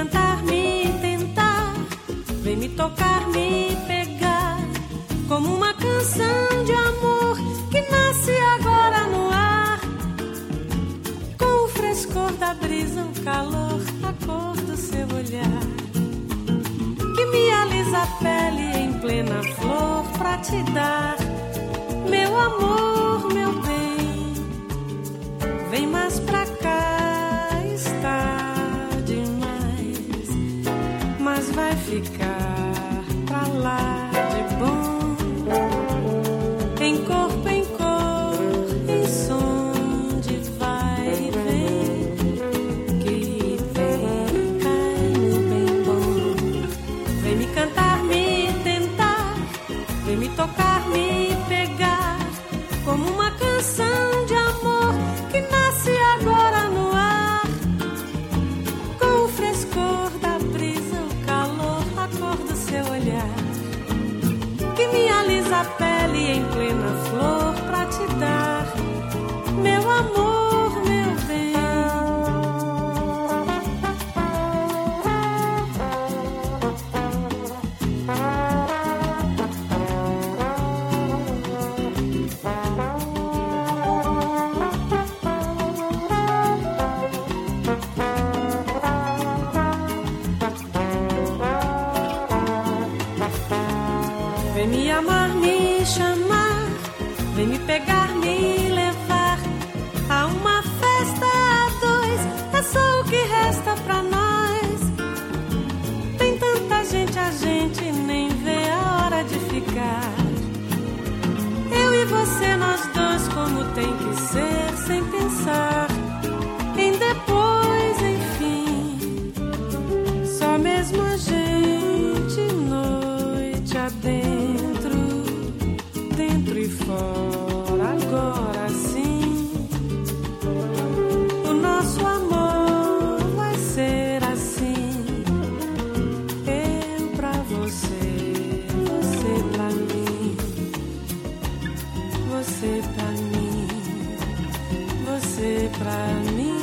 cantar, me tentar, vem me tocar, me pegar, como uma canção de amor que nasce agora no ar, com o frescor da brisa, o calor, a cor do seu olhar, que me alisa a pele em plena flor pra te dar, meu amor, meu bem, vem mais pra cá, está demais, mas vai ficar pra lá de bom. Em corpo, em cor, em som de vai e vem, que vem caindo bem bom. Vem me cantar, me tentar, vem me tocar, me pegar, como uma canção de amor que nasce agora no ar, com o frescor da brisa, o calor, a cor do seu olhar, que me alisa a pele em plena flor pra te dar, meu amor, meu bem. Vem me amar, me chamar, vem me pegar, me levar a uma festa a dois, é só o que resta pra nós. Tem tanta gente, a gente nem vê a hora de ficar. Eu e você, nós dois, como tem que ser, sem pensar em depois, enfim. Só mesmo a gente, noite adentro, dentro e fora, agora sim. O nosso amor vai ser assim. Eu pra você, você pra mim, você pra mim, você pra mim.